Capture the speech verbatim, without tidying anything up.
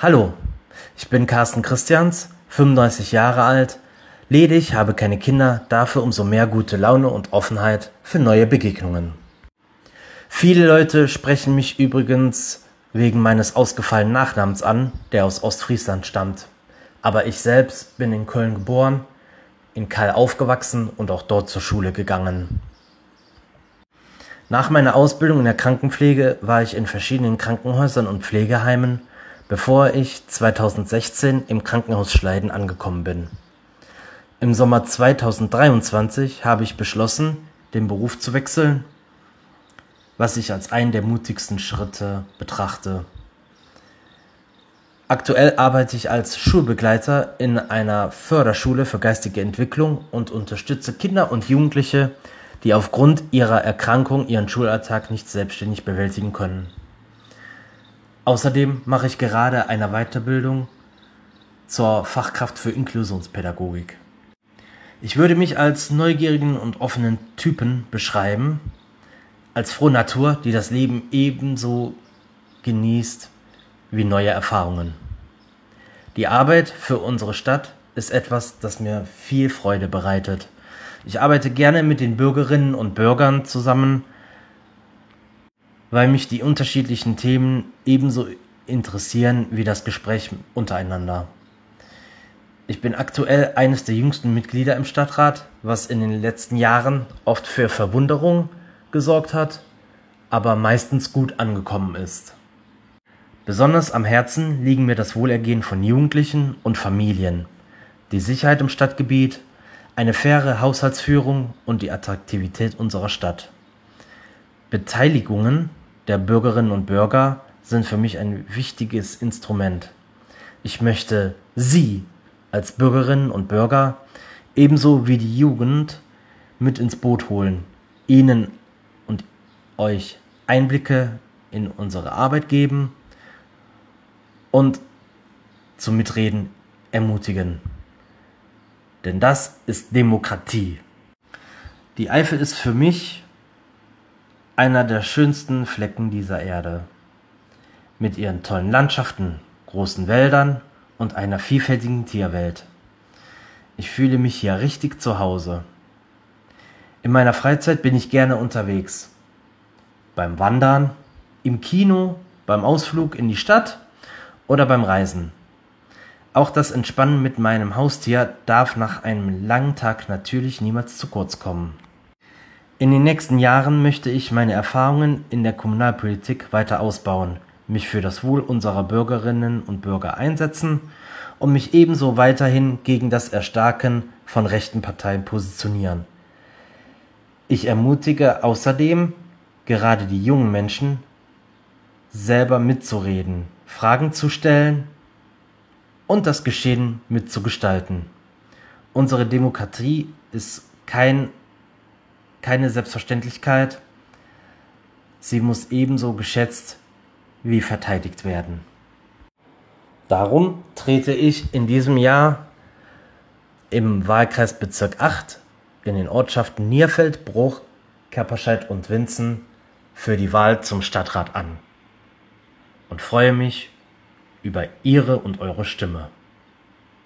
Hallo, ich bin Carsten Christians, fünfunddreißig Jahre alt, ledig, habe keine Kinder, dafür umso mehr gute Laune und Offenheit für neue Begegnungen. Viele Leute sprechen mich übrigens wegen meines ausgefallenen Nachnamens an, der aus Ostfriesland stammt. Aber ich selbst bin in Köln geboren, in Kall aufgewachsen und auch dort zur Schule gegangen. Nach meiner Ausbildung in der Krankenpflege war ich in verschiedenen Krankenhäusern und Pflegeheimen, bevor ich zweitausendsechzehn im Krankenhaus Schleiden angekommen bin. Im Sommer zweitausenddreiundzwanzig habe ich beschlossen, den Beruf zu wechseln, was ich als einen der mutigsten Schritte betrachte. Aktuell arbeite ich als Schulbegleiter in einer Förderschule für geistige Entwicklung und unterstütze Kinder und Jugendliche, die aufgrund ihrer Erkrankung ihren Schulalltag nicht selbstständig bewältigen können. Außerdem mache ich gerade eine Weiterbildung zur Fachkraft für Inklusionspädagogik. Ich würde mich als neugierigen und offenen Typen beschreiben, als frohe Natur, die das Leben ebenso genießt wie neue Erfahrungen. Die Arbeit für unsere Stadt ist etwas, das mir viel Freude bereitet. Ich arbeite gerne mit den Bürgerinnen und Bürgern zusammen, weil mich die unterschiedlichen Themen ebenso interessieren wie das Gespräch untereinander. Ich bin aktuell eines der jüngsten Mitglieder im Stadtrat, was in den letzten Jahren oft für Verwunderung gesorgt hat, aber meistens gut angekommen ist. Besonders am Herzen liegen mir das Wohlergehen von Jugendlichen und Familien, die Sicherheit im Stadtgebiet, eine faire Haushaltsführung und die Attraktivität unserer Stadt. Beteiligungen der Bürgerinnen und Bürger sind für mich ein wichtiges Instrument. Ich möchte Sie als Bürgerinnen und Bürger ebenso wie die Jugend mit ins Boot holen, Ihnen und euch Einblicke in unsere Arbeit geben und zum Mitreden ermutigen. Denn das ist Demokratie. Die Eifel ist für mich einer der schönsten Flecken dieser Erde. Mit ihren tollen Landschaften, großen Wäldern und einer vielfältigen Tierwelt. Ich fühle mich hier richtig zu Hause. In meiner Freizeit bin ich gerne unterwegs. Beim Wandern, im Kino, beim Ausflug in die Stadt oder beim Reisen. Auch das Entspannen mit meinem Haustier darf nach einem langen Tag natürlich niemals zu kurz kommen. In den nächsten Jahren möchte ich meine Erfahrungen in der Kommunalpolitik weiter ausbauen, mich für das Wohl unserer Bürgerinnen und Bürger einsetzen und mich ebenso weiterhin gegen das Erstarken von rechten Parteien positionieren. Ich ermutige außerdem gerade die jungen Menschen, selber mitzureden, Fragen zu stellen und das Geschehen mitzugestalten. Unsere Demokratie ist kein, keine Selbstverständlichkeit. Sie muss ebenso geschätzt wie verteidigt werden. Darum trete ich in diesem Jahr im Wahlkreis Bezirk acht in den Ortschaften Nierfeld, Bruch, Kerperscheid und Winzen für die Wahl zum Stadtrat an und freue mich über Ihre und eure Stimme.